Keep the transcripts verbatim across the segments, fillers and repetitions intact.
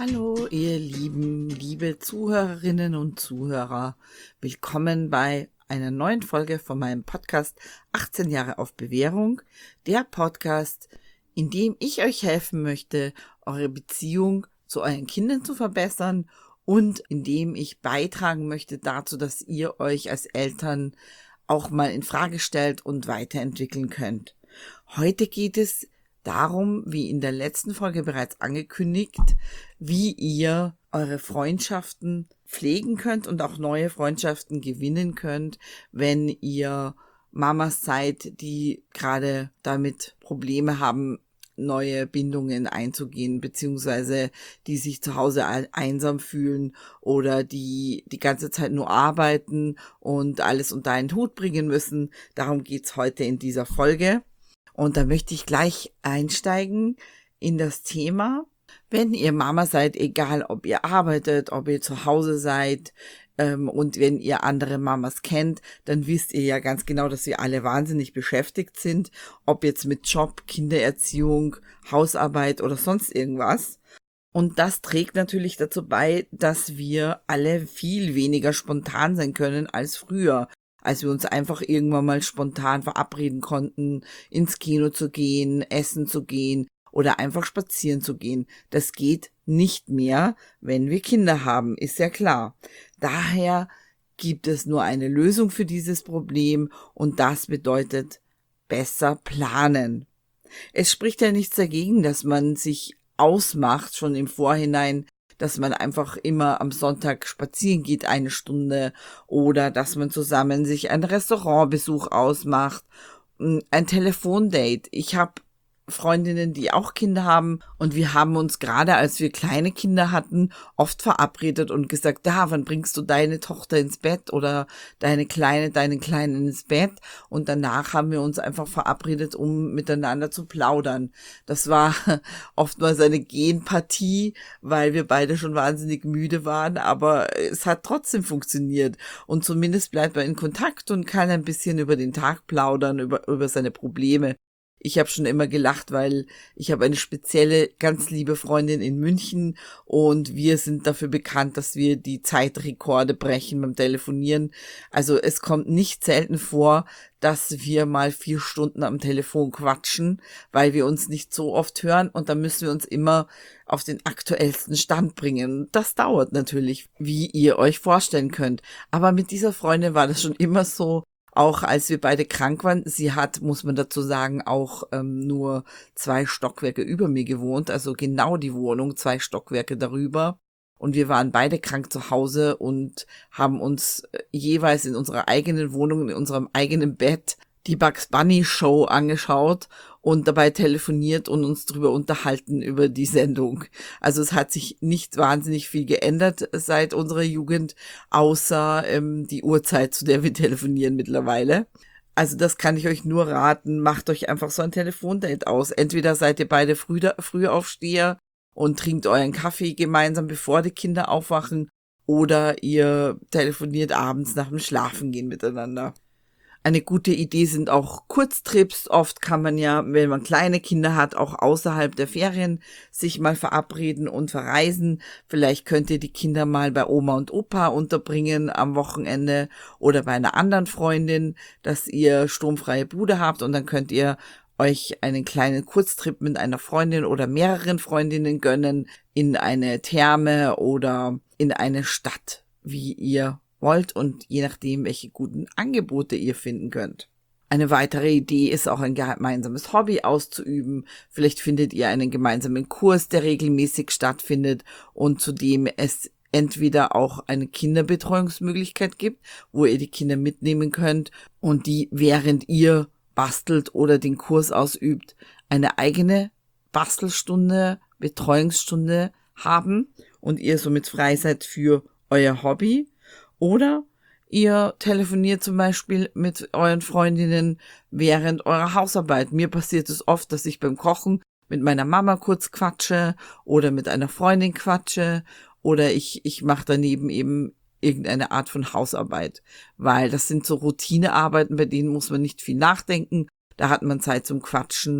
Hallo, ihr lieben, liebe Zuhörerinnen und Zuhörer. Willkommen bei einer neuen Folge von meinem Podcast achtzehn Jahre auf Bewährung. Der Podcast, in dem ich euch helfen möchte, eure Beziehung zu euren Kindern zu verbessern und in dem ich beitragen möchte dazu, dass ihr euch als Eltern auch mal in Frage stellt und weiterentwickeln könnt. Heute geht es darum, wie in der letzten Folge bereits angekündigt, wie ihr eure Freundschaften pflegen könnt und auch neue Freundschaften gewinnen könnt, wenn ihr Mamas seid, die gerade damit Probleme haben, neue Bindungen einzugehen, beziehungsweise die sich zu Hause einsam fühlen oder die die ganze Zeit nur arbeiten und alles unter einen Hut bringen müssen. Darum geht's heute in dieser Folge. Und da möchte ich gleich einsteigen in das Thema. Wenn ihr Mama seid, egal ob ihr arbeitet, ob ihr zu Hause seid ähm, und wenn ihr andere Mamas kennt, dann wisst ihr ja ganz genau, dass wir alle wahnsinnig beschäftigt sind, ob jetzt mit Job, Kindererziehung, Hausarbeit oder sonst irgendwas. Und das trägt natürlich dazu bei, dass wir alle viel weniger spontan sein können als früher, als wir uns einfach irgendwann mal spontan verabreden konnten, ins Kino zu gehen, essen zu gehen oder einfach spazieren zu gehen. Das geht nicht mehr, wenn wir Kinder haben, ist ja klar. Daher gibt es nur eine Lösung für dieses Problem und das bedeutet besser planen. Es spricht ja nichts dagegen, dass man sich ausmacht, schon im Vorhinein, dass man einfach immer am Sonntag spazieren geht, eine Stunde, oder dass man zusammen sich einen Restaurantbesuch ausmacht, ein Telefondate. Ich habe Freundinnen, die auch Kinder haben und wir haben uns gerade, als wir kleine Kinder hatten, oft verabredet und gesagt, da, wann bringst du deine Tochter ins Bett oder deine Kleine, deinen Kleinen ins Bett, und danach haben wir uns einfach verabredet, um miteinander zu plaudern. Das war oftmals eine Genpartie, weil wir beide schon wahnsinnig müde waren, aber es hat trotzdem funktioniert und zumindest bleibt man in Kontakt und kann ein bisschen über den Tag plaudern, über, über seine Probleme. Ich habe schon immer gelacht, weil ich habe eine spezielle, ganz liebe Freundin in München und wir sind dafür bekannt, dass wir die Zeitrekorde brechen beim Telefonieren. Also es kommt nicht selten vor, dass wir mal vier Stunden am Telefon quatschen, weil wir uns nicht so oft hören und dann müssen wir uns immer auf den aktuellsten Stand bringen. Das dauert natürlich, wie ihr euch vorstellen könnt. Aber mit dieser Freundin war das schon immer so. Auch als wir beide krank waren, sie hat, muss man dazu sagen, auch ähm, nur zwei Stockwerke über mir gewohnt, also genau die Wohnung, zwei Stockwerke darüber. Und wir waren beide krank zu Hause und haben uns jeweils in unserer eigenen Wohnung, in unserem eigenen Bett die Bugs Bunny Show angeschaut und dabei telefoniert und uns drüber unterhalten über die Sendung. Also es hat sich nicht wahnsinnig viel geändert seit unserer Jugend, außer ähm, die Uhrzeit, zu der wir telefonieren mittlerweile. Also das kann ich euch nur raten, macht euch einfach so ein Telefondate aus. Entweder seid ihr beide früh, Frühaufsteher und trinkt euren Kaffee gemeinsam, bevor die Kinder aufwachen, oder ihr telefoniert abends nach dem Schlafengehen miteinander. Eine gute Idee sind auch Kurztrips. Oft kann man ja, wenn man kleine Kinder hat, auch außerhalb der Ferien sich mal verabreden und verreisen. Vielleicht könnt ihr die Kinder mal bei Oma und Opa unterbringen am Wochenende oder bei einer anderen Freundin, dass ihr sturmfreie Bude habt, und dann könnt ihr euch einen kleinen Kurztrip mit einer Freundin oder mehreren Freundinnen gönnen in eine Therme oder in eine Stadt, wie ihr wollt und je nachdem, welche guten Angebote ihr finden könnt. Eine weitere Idee ist auch, ein gemeinsames Hobby auszuüben. Vielleicht findet ihr einen gemeinsamen Kurs, der regelmäßig stattfindet und zu dem es entweder auch eine Kinderbetreuungsmöglichkeit gibt, wo ihr die Kinder mitnehmen könnt und die, während ihr bastelt oder den Kurs ausübt, eine eigene Bastelstunde, Betreuungsstunde haben und ihr somit frei seid für euer Hobby. Oder ihr telefoniert zum Beispiel mit euren Freundinnen während eurer Hausarbeit. Mir passiert es oft, dass ich beim Kochen mit meiner Mama kurz quatsche oder mit einer Freundin quatsche oder ich ich mache daneben eben irgendeine Art von Hausarbeit, weil das sind so Routinearbeiten, bei denen muss man nicht viel nachdenken, da hat man Zeit zum Quatschen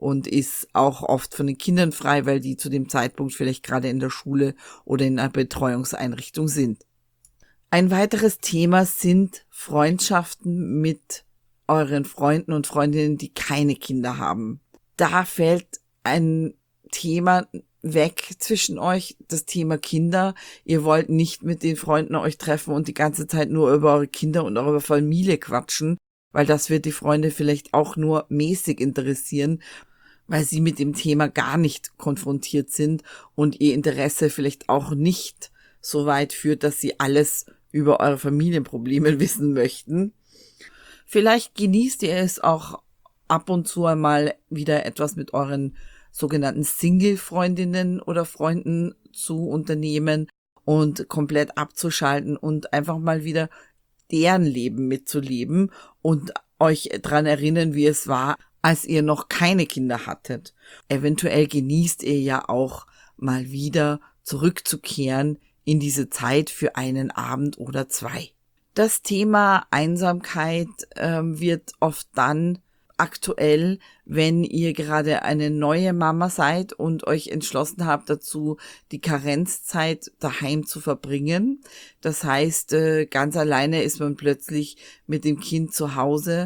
und ist auch oft von den Kindern frei, weil die zu dem Zeitpunkt vielleicht gerade in der Schule oder in einer Betreuungseinrichtung sind. Ein weiteres Thema sind Freundschaften mit euren Freunden und Freundinnen, die keine Kinder haben. Da fällt ein Thema weg zwischen euch, das Thema Kinder. Ihr wollt nicht mit den Freunden euch treffen und die ganze Zeit nur über eure Kinder und eure Familie quatschen, weil das wird die Freunde vielleicht auch nur mäßig interessieren, weil sie mit dem Thema gar nicht konfrontiert sind und ihr Interesse vielleicht auch nicht so weit führt, dass sie alles über eure Familienprobleme wissen möchten. Vielleicht genießt ihr es auch ab und zu einmal wieder etwas mit euren sogenannten Single-Freundinnen oder Freunden zu unternehmen und komplett abzuschalten und einfach mal wieder deren Leben mitzuleben und euch dran erinnern, wie es war, als ihr noch keine Kinder hattet. Eventuell genießt ihr ja auch mal wieder zurückzukehren in diese Zeit für einen Abend oder zwei. Das Thema Einsamkeit äh, wird oft dann aktuell, wenn ihr gerade eine neue Mama seid und euch entschlossen habt dazu, die Karenzzeit daheim zu verbringen. Das heißt, äh, ganz alleine ist man plötzlich mit dem Kind zu Hause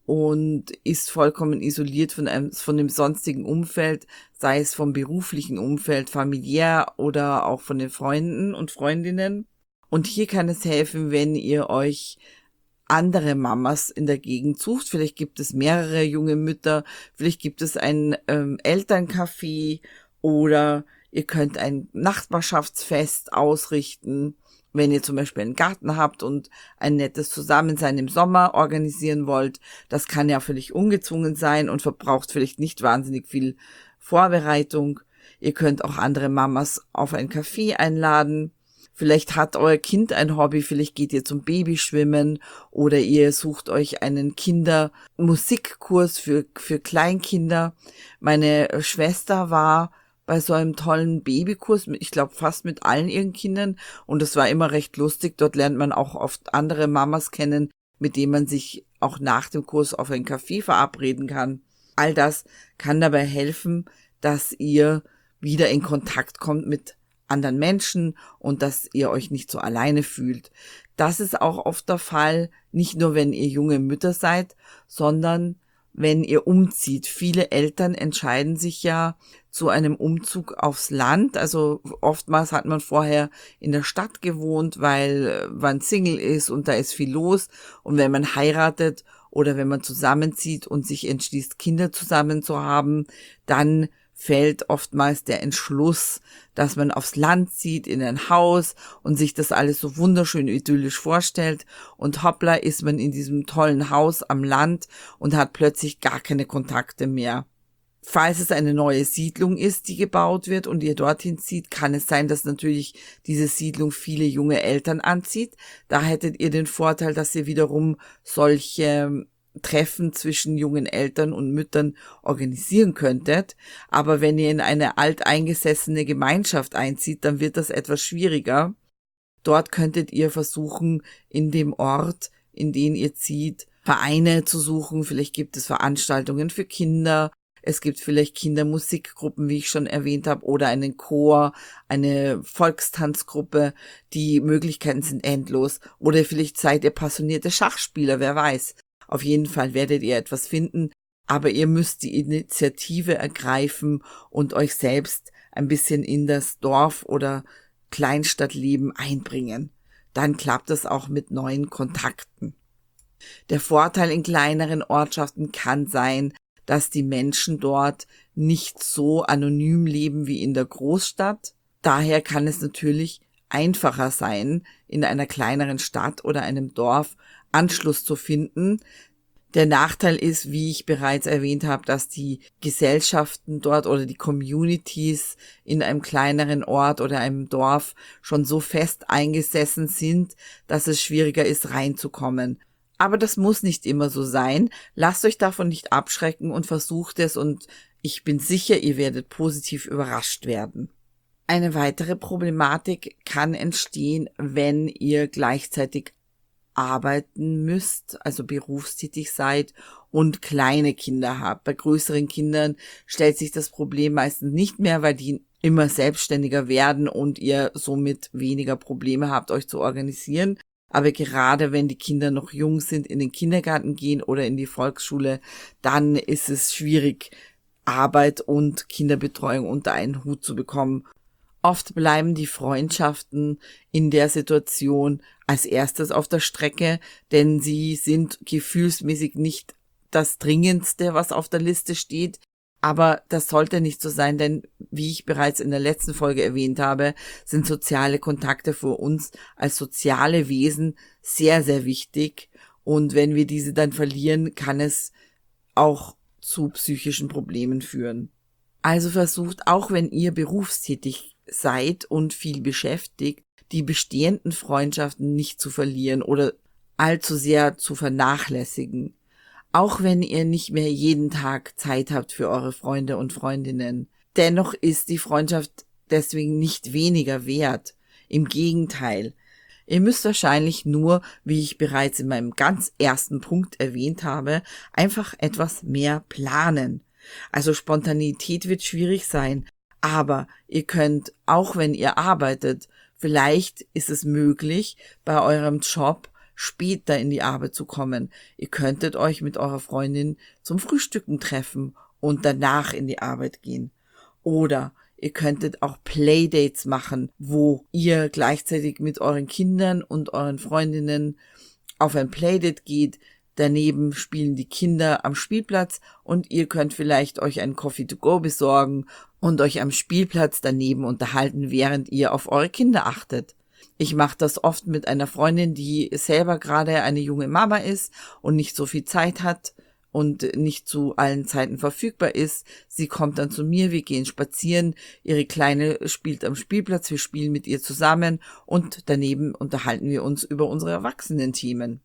und ist vollkommen isoliert von einem, von dem sonstigen Umfeld, sei es vom beruflichen Umfeld, familiär oder auch von den Freunden und Freundinnen. Und hier kann es helfen, wenn ihr euch andere Mamas in der Gegend sucht. Vielleicht gibt es mehrere junge Mütter, vielleicht gibt es ein ähm, Elterncafé oder ihr könnt ein Nachbarschaftsfest ausrichten. Wenn ihr zum Beispiel einen Garten habt und ein nettes Zusammensein im Sommer organisieren wollt, das kann ja völlig ungezwungen sein und verbraucht vielleicht nicht wahnsinnig viel Vorbereitung. Ihr könnt auch andere Mamas auf ein Café einladen. Vielleicht hat euer Kind ein Hobby, vielleicht geht ihr zum Babyschwimmen oder ihr sucht euch einen Kindermusikkurs für, für Kleinkinder. Meine Schwester war bei so einem tollen Babykurs, ich glaube fast mit allen ihren Kindern, und das war immer recht lustig. Dort lernt man auch oft andere Mamas kennen, mit denen man sich auch nach dem Kurs auf ein Café verabreden kann. All das kann dabei helfen, dass ihr wieder in Kontakt kommt mit anderen Menschen und dass ihr euch nicht so alleine fühlt. Das ist auch oft der Fall, nicht nur wenn ihr junge Mütter seid, sondern wenn ihr umzieht. Viele Eltern entscheiden sich ja zu einem Umzug aufs Land. Also oftmals hat man vorher in der Stadt gewohnt, weil man Single ist und da ist viel los. Und wenn man heiratet oder wenn man zusammenzieht und sich entschließt, Kinder zusammen zu haben, dann fällt oftmals der Entschluss, dass man aufs Land zieht, in ein Haus und sich das alles so wunderschön idyllisch vorstellt, und hoppla ist man in diesem tollen Haus am Land und hat plötzlich gar keine Kontakte mehr. Falls es eine neue Siedlung ist, die gebaut wird und ihr dorthin zieht, kann es sein, dass natürlich diese Siedlung viele junge Eltern anzieht. Da hättet ihr den Vorteil, dass ihr wiederum solche Treffen zwischen jungen Eltern und Müttern organisieren könntet. Aber wenn ihr in eine alteingesessene Gemeinschaft einzieht, dann wird das etwas schwieriger. Dort könntet ihr versuchen, in dem Ort, in den ihr zieht, Vereine zu suchen. Vielleicht gibt es Veranstaltungen für Kinder. Es gibt vielleicht Kindermusikgruppen, wie ich schon erwähnt habe, oder einen Chor, eine Volkstanzgruppe. Die Möglichkeiten sind endlos. Oder vielleicht seid ihr passionierte Schachspieler, wer weiß. Auf jeden Fall werdet ihr etwas finden, aber ihr müsst die Initiative ergreifen und euch selbst ein bisschen in das Dorf- oder Kleinstadtleben einbringen. Dann klappt es auch mit neuen Kontakten. Der Vorteil in kleineren Ortschaften kann sein, dass die Menschen dort nicht so anonym leben wie in der Großstadt. Daher kann es natürlich einfacher sein, in einer kleineren Stadt oder einem Dorf Anschluss zu finden. Der Nachteil ist, wie ich bereits erwähnt habe, dass die Gesellschaften dort oder die Communities in einem kleineren Ort oder einem Dorf schon so fest eingesessen sind, dass es schwieriger ist, reinzukommen. Aber das muss nicht immer so sein. Lasst euch davon nicht abschrecken und versucht es, und ich bin sicher, ihr werdet positiv überrascht werden. Eine weitere Problematik kann entstehen, wenn ihr gleichzeitig arbeiten müsst, also berufstätig seid und kleine Kinder habt. Bei größeren Kindern stellt sich das Problem meistens nicht mehr, weil die immer selbstständiger werden und ihr somit weniger Probleme habt, euch zu organisieren. Aber gerade wenn die Kinder noch jung sind, in den Kindergarten gehen oder in die Volksschule, dann ist es schwierig, Arbeit und Kinderbetreuung unter einen Hut zu bekommen. Oft bleiben die Freundschaften in der Situation als erstes auf der Strecke, denn sie sind gefühlsmäßig nicht das Dringendste, was auf der Liste steht. Aber das sollte nicht so sein, denn wie ich bereits in der letzten Folge erwähnt habe, sind soziale Kontakte für uns als soziale Wesen sehr, sehr wichtig. Und wenn wir diese dann verlieren, kann es auch zu psychischen Problemen führen. Also versucht, auch wenn ihr berufstätig seid und viel beschäftigt, die bestehenden Freundschaften nicht zu verlieren oder allzu sehr zu vernachlässigen. Auch wenn ihr nicht mehr jeden Tag Zeit habt für eure Freunde und Freundinnen. Dennoch ist die Freundschaft deswegen nicht weniger wert. Im Gegenteil. Ihr müsst wahrscheinlich nur, wie ich bereits in meinem ganz ersten Punkt erwähnt habe, einfach etwas mehr planen. Also Spontanität wird schwierig sein, aber ihr könnt, auch wenn ihr arbeitet, vielleicht ist es möglich, bei eurem Job später in die Arbeit zu kommen. Ihr könntet euch mit eurer Freundin zum Frühstücken treffen und danach in die Arbeit gehen. Oder ihr könntet auch Playdates machen, wo ihr gleichzeitig mit euren Kindern und euren Freundinnen auf ein Playdate geht. Daneben spielen die Kinder am Spielplatz und ihr könnt vielleicht euch einen Coffee to go besorgen und euch am Spielplatz daneben unterhalten, während ihr auf eure Kinder achtet. Ich mache das oft mit einer Freundin, die selber gerade eine junge Mama ist und nicht so viel Zeit hat und nicht zu allen Zeiten verfügbar ist. Sie kommt dann zu mir, wir gehen spazieren, ihre Kleine spielt am Spielplatz, wir spielen mit ihr zusammen und daneben unterhalten wir uns über unsere Erwachsenen-Themen.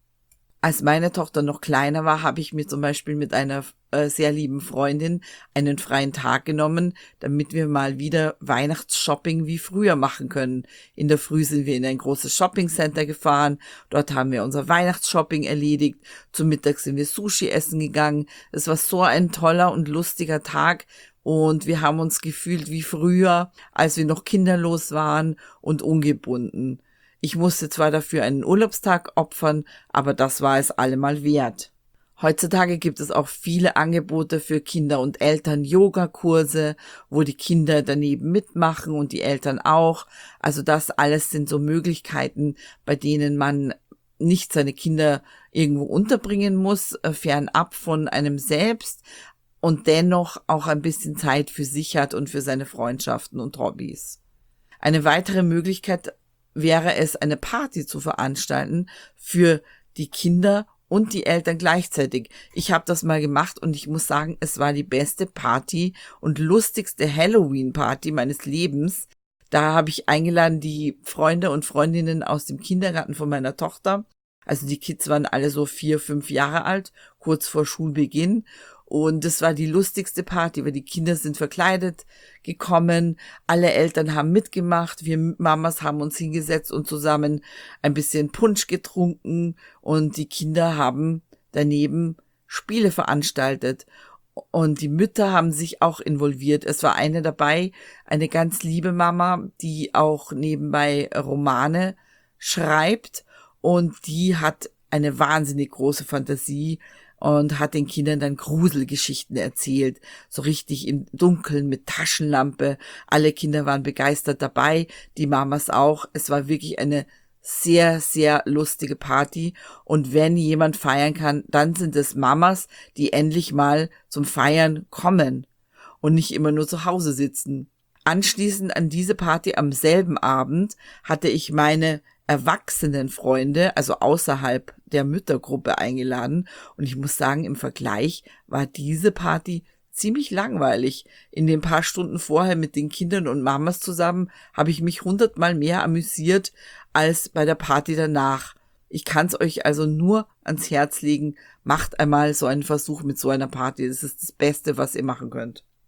Als meine Tochter noch kleiner war, habe ich mir zum Beispiel mit einer äh, sehr lieben Freundin einen freien Tag genommen, damit wir mal wieder Weihnachtsshopping wie früher machen können. In der Früh sind wir in ein großes Shoppingcenter gefahren, dort haben wir unser Weihnachtsshopping erledigt, zum Mittag sind wir Sushi essen gegangen. Es war so ein toller und lustiger Tag und wir haben uns gefühlt wie früher, als wir noch kinderlos waren und ungebunden. Ich musste zwar dafür einen Urlaubstag opfern, aber das war es allemal wert. Heutzutage gibt es auch viele Angebote für Kinder und Eltern, Yogakurse, wo die Kinder daneben mitmachen und die Eltern auch. Also das alles sind so Möglichkeiten, bei denen man nicht seine Kinder irgendwo unterbringen muss, fernab von einem selbst und dennoch auch ein bisschen Zeit für sich hat und für seine Freundschaften und Hobbys. Eine weitere Möglichkeit wäre es, eine Party zu veranstalten für die Kinder und die Eltern gleichzeitig. Ich habe das mal gemacht und ich muss sagen, es war die beste Party und lustigste Halloween-Party meines Lebens. Da habe ich eingeladen die Freunde und Freundinnen aus dem Kindergarten von meiner Tochter. Also die Kids waren alle so vier, fünf Jahre alt, kurz vor Schulbeginn. Und das war die lustigste Party, weil die Kinder sind verkleidet gekommen, alle Eltern haben mitgemacht, wir Mamas haben uns hingesetzt und zusammen ein bisschen Punsch getrunken und die Kinder haben daneben Spiele veranstaltet. Und die Mütter haben sich auch involviert. Es war eine dabei, eine ganz liebe Mama, die auch nebenbei Romane schreibt und die hat eine wahnsinnig große Fantasie und hat den Kindern dann Gruselgeschichten erzählt, so richtig im Dunkeln mit Taschenlampe. Alle Kinder waren begeistert dabei, die Mamas auch. Es war wirklich eine sehr, sehr lustige Party und wenn jemand feiern kann, dann sind es Mamas, die endlich mal zum Feiern kommen und nicht immer nur zu Hause sitzen. Anschließend an diese Party am selben Abend hatte ich meine erwachsenen Freunde, also außerhalb der Müttergruppe eingeladen und ich muss sagen, im Vergleich war diese Party ziemlich langweilig. In den paar Stunden vorher mit den Kindern und Mamas zusammen habe ich mich hundertmal mehr amüsiert als bei der Party danach. Ich kann es euch also nur ans Herz legen, macht einmal so einen Versuch mit so einer Party. Das ist das Beste, was ihr machen könnt.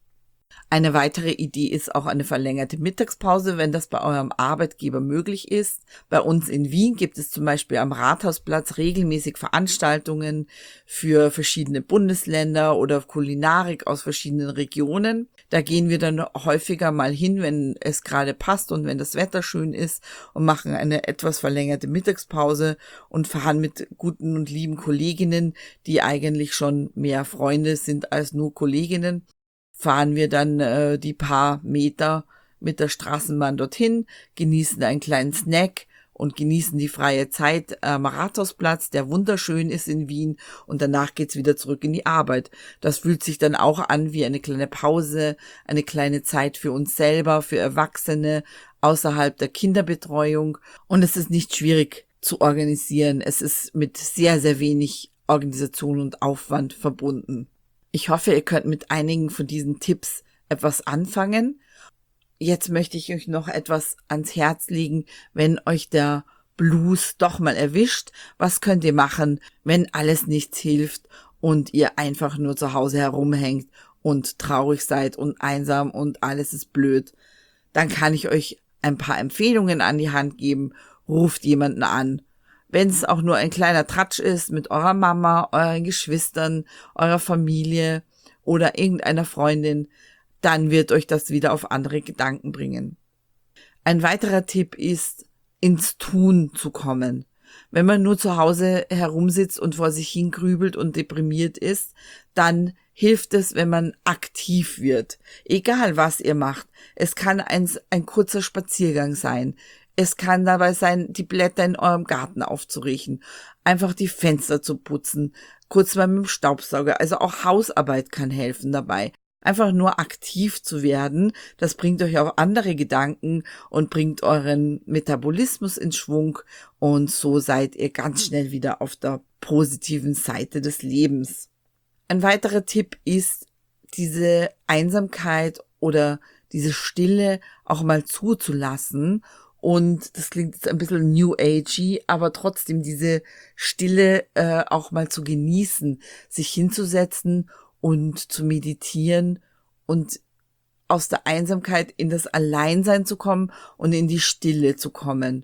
Eine weitere Idee ist auch eine verlängerte Mittagspause, wenn das bei eurem Arbeitgeber möglich ist. Bei uns in Wien gibt es zum Beispiel am Rathausplatz regelmäßig Veranstaltungen für verschiedene Bundesländer oder Kulinarik aus verschiedenen Regionen. Da gehen wir dann häufiger mal hin, wenn es gerade passt und wenn das Wetter schön ist, und machen eine etwas verlängerte Mittagspause und fahren mit guten und lieben Kolleginnen, die eigentlich schon mehr Freunde sind als nur Kolleginnen, fahren wir dann äh, die paar Meter mit der Straßenbahn dorthin, genießen einen kleinen Snack und genießen die freie Zeit am Rathausplatz, der wunderschön ist in Wien, und danach geht's wieder zurück in die Arbeit. Das fühlt sich dann auch an wie eine kleine Pause, eine kleine Zeit für uns selber, für Erwachsene, außerhalb der Kinderbetreuung, und es ist nicht schwierig zu organisieren. Es ist mit sehr, sehr wenig Organisation und Aufwand verbunden. Ich hoffe, ihr könnt mit einigen von diesen Tipps etwas anfangen. Jetzt möchte ich euch noch etwas ans Herz legen, wenn euch der Blues doch mal erwischt. Was könnt ihr machen, wenn alles nichts hilft und ihr einfach nur zu Hause herumhängt und traurig seid und einsam und alles ist blöd? Dann kann ich euch ein paar Empfehlungen an die Hand geben. Ruft jemanden an. Wenn es auch nur ein kleiner Tratsch ist mit eurer Mama, euren Geschwistern, eurer Familie oder irgendeiner Freundin, dann wird euch das wieder auf andere Gedanken bringen. Ein weiterer Tipp ist, ins Tun zu kommen. Wenn man nur zu Hause herumsitzt und vor sich hingrübelt und deprimiert ist, dann hilft es, wenn man aktiv wird. Egal, was ihr macht. Es kann ein, ein kurzer Spaziergang sein. Es kann dabei sein, die Blätter in eurem Garten aufzuriechen, einfach die Fenster zu putzen, kurz mal mit dem Staubsauger. Also auch Hausarbeit kann helfen dabei. Einfach nur aktiv zu werden, das bringt euch auf andere Gedanken und bringt euren Metabolismus in Schwung, und so seid ihr ganz schnell wieder auf der positiven Seite des Lebens. Ein weiterer Tipp ist, diese Einsamkeit oder diese Stille auch mal zuzulassen. Und das klingt jetzt ein bisschen New Agey, aber trotzdem diese Stille äh, auch mal zu genießen, sich hinzusetzen und zu meditieren und aus der Einsamkeit in das Alleinsein zu kommen und in die Stille zu kommen.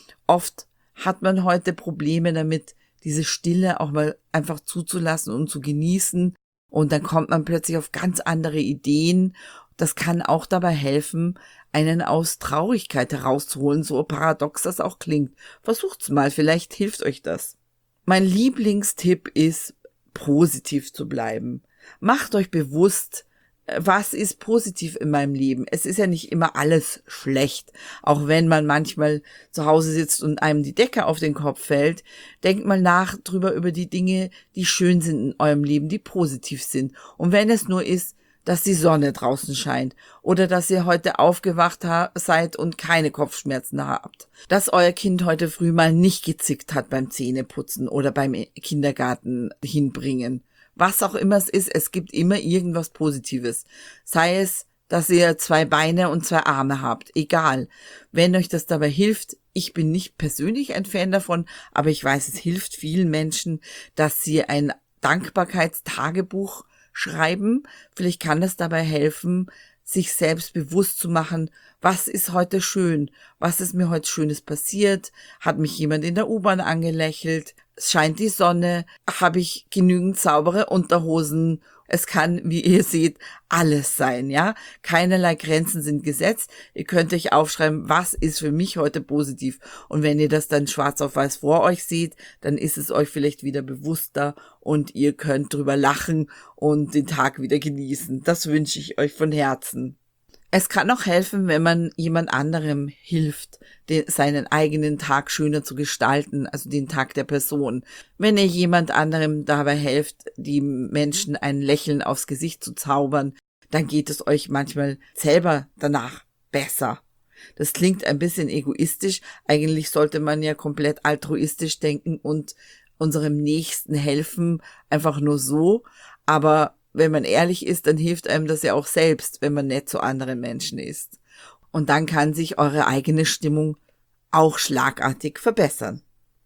Oft hat man heute Probleme damit, diese Stille auch mal einfach zuzulassen und zu genießen, und dann kommt man plötzlich auf ganz andere Ideen. Das kann auch dabei helfen, einen aus Traurigkeit herauszuholen, so paradox das auch klingt. Versucht's mal, vielleicht hilft euch das. Mein Lieblingstipp ist, positiv zu bleiben. Macht euch bewusst, was ist positiv in meinem Leben. Es ist ja nicht immer alles schlecht. Auch wenn man manchmal zu Hause sitzt und einem die Decke auf den Kopf fällt, denkt mal nach drüber über die Dinge, die schön sind in eurem Leben, die positiv sind. Und wenn es nur ist, dass die Sonne draußen scheint oder dass ihr heute aufgewacht ha- seid und keine Kopfschmerzen habt, dass euer Kind heute früh mal nicht gezickt hat beim Zähneputzen oder beim Kindergarten hinbringen. Was auch immer es ist, es gibt immer irgendwas Positives. Sei es, dass ihr zwei Beine und zwei Arme habt, egal. Wenn euch das dabei hilft, ich bin nicht persönlich ein Fan davon, aber ich weiß, es hilft vielen Menschen, dass sie ein Dankbarkeitstagebuch schreiben. Vielleicht kann das dabei helfen, sich selbst bewusst zu machen, was ist heute schön, was ist mir heute Schönes passiert, hat mich jemand in der U-Bahn angelächelt, scheint die Sonne, habe ich genügend saubere Unterhosen. Es kann, wie ihr seht, alles sein, ja. Keinerlei Grenzen sind gesetzt. Ihr könnt euch aufschreiben, was ist für mich heute positiv. Und wenn ihr das dann schwarz auf weiß vor euch seht, dann ist es euch vielleicht wieder bewusster und ihr könnt drüber lachen und den Tag wieder genießen. Das wünsche ich euch von Herzen. Es kann auch helfen, wenn man jemand anderem hilft, den, seinen eigenen Tag schöner zu gestalten, also den Tag der Person. Wenn ihr jemand anderem dabei helft, die Menschen ein Lächeln aufs Gesicht zu zaubern, dann geht es euch manchmal selber danach besser. Das klingt ein bisschen egoistisch. Eigentlich sollte man ja komplett altruistisch denken und unserem Nächsten helfen, einfach nur so. Aber wenn man ehrlich ist, dann hilft einem das ja auch selbst, wenn man nett zu anderen Menschen ist. Und dann kann sich eure eigene Stimmung auch schlagartig verbessern.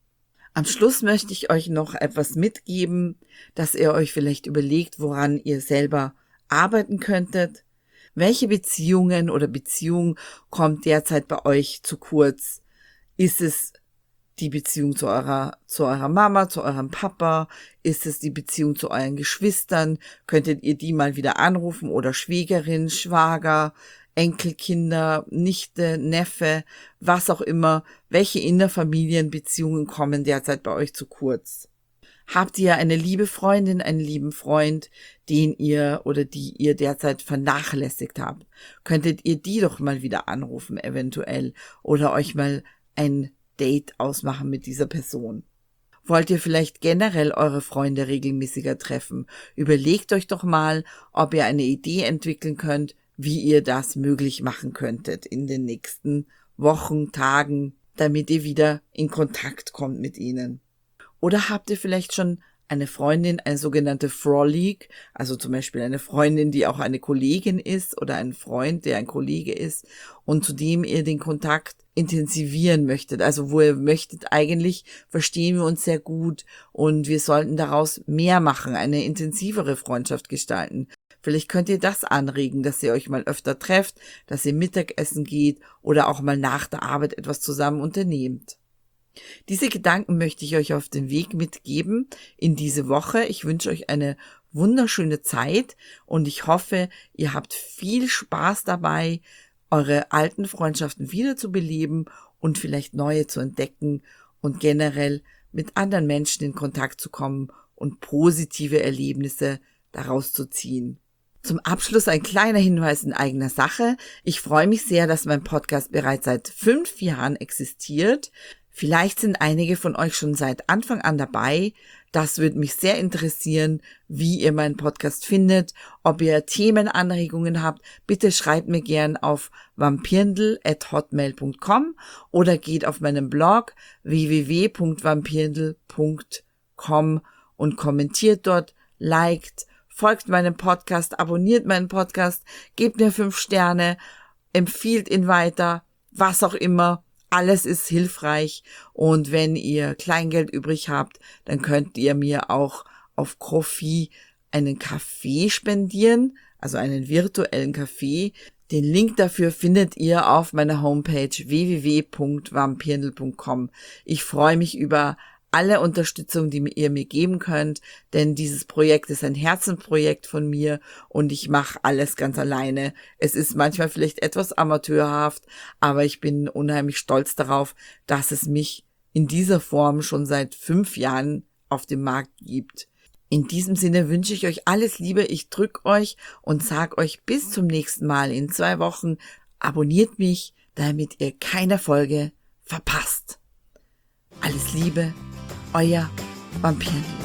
Am Schluss möchte ich euch noch etwas mitgeben, dass ihr euch vielleicht überlegt, woran ihr selber arbeiten könntet. Welche Beziehungen oder Beziehung kommt derzeit bei euch zu kurz? Ist es die Beziehung zu eurer, zu eurer Mama, zu eurem Papa? Ist es die Beziehung zu euren Geschwistern? Könntet ihr die mal wieder anrufen oder Schwägerin, Schwager, Enkelkinder, Nichte, Neffe, was auch immer? Welche Innerfamilienbeziehungen kommen derzeit bei euch zu kurz? Habt ihr eine liebe Freundin, einen lieben Freund, den ihr oder die ihr derzeit vernachlässigt habt? Könntet ihr die doch mal wieder anrufen eventuell oder euch mal ein Date ausmachen mit dieser Person? Wollt ihr vielleicht generell eure Freunde regelmäßiger treffen? Überlegt euch doch mal, ob ihr eine Idee entwickeln könnt, wie ihr das möglich machen könntet in den nächsten Wochen, Tagen, damit ihr wieder in Kontakt kommt mit ihnen. Oder habt ihr vielleicht schon eine Freundin, eine sogenannte Froleague, also zum Beispiel eine Freundin, die auch eine Kollegin ist oder ein Freund, der ein Kollege ist und zu dem ihr den Kontakt intensivieren möchtet, also wo ihr möchtet, eigentlich verstehen wir uns sehr gut und wir sollten daraus mehr machen, eine intensivere Freundschaft gestalten. Vielleicht könnt ihr das anregen, dass ihr euch mal öfter trefft, dass ihr Mittagessen geht oder auch mal nach der Arbeit etwas zusammen unternehmt. Diese Gedanken möchte ich euch auf den Weg mitgeben in diese Woche. Ich wünsche euch eine wunderschöne Zeit und ich hoffe, ihr habt viel Spaß dabei, eure alten Freundschaften wiederzubeleben und vielleicht neue zu entdecken und generell mit anderen Menschen in Kontakt zu kommen und positive Erlebnisse daraus zu ziehen. Zum Abschluss ein kleiner Hinweis in eigener Sache. Ich freue mich sehr, dass mein Podcast bereits seit fünf Jahren existiert. Vielleicht sind einige von euch schon seit Anfang an dabei. Das würde mich sehr interessieren, wie ihr meinen Podcast findet, ob ihr Themenanregungen habt. Bitte schreibt mir gern auf vampirndl at hotmail punkt com oder geht auf meinen Blog w w w punkt vampirndl punkt com und kommentiert dort, liked, folgt meinem Podcast, abonniert meinen Podcast, gebt mir fünf Sterne, empfiehlt ihn weiter, was auch immer. Alles ist hilfreich und wenn ihr Kleingeld übrig habt, dann könnt ihr mir auch auf Ko-fi einen Kaffee spendieren, also einen virtuellen Kaffee. Den Link dafür findet ihr auf meiner Homepage w w w punkt vampirndl punkt com. Ich freue mich über alle Unterstützung, die ihr mir geben könnt, denn dieses Projekt ist ein Herzensprojekt von mir und ich mache alles ganz alleine. Es ist manchmal vielleicht etwas amateurhaft, aber ich bin unheimlich stolz darauf, dass es mich in dieser Form schon seit fünf Jahren auf dem Markt gibt. In diesem Sinne wünsche ich euch alles Liebe, ich drücke euch und sage euch bis zum nächsten Mal in zwei Wochen. Abonniert mich, damit ihr keine Folge verpasst. Alles Liebe. Euer Vampirndl.